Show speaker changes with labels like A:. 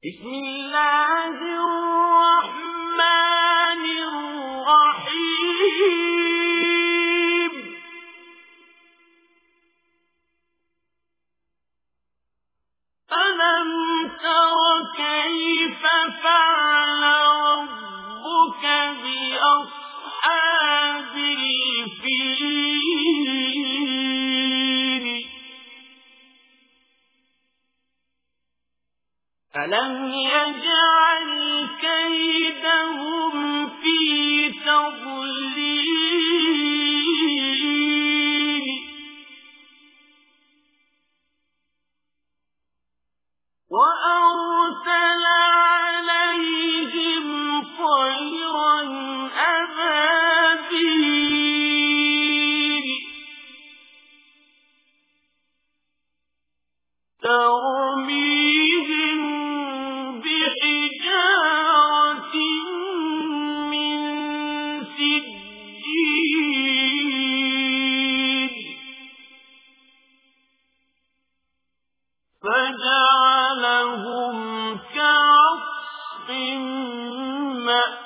A: بسم الله الرحمن الرحيم ألم تر كيف فعل ربك بأصحاب الفيل ألم يجعل كيدهم في تضليل وأرسل عليهم طيرا أبابيل ترميهم بحجارة من سجيل فجعلهم كعصف مأكول.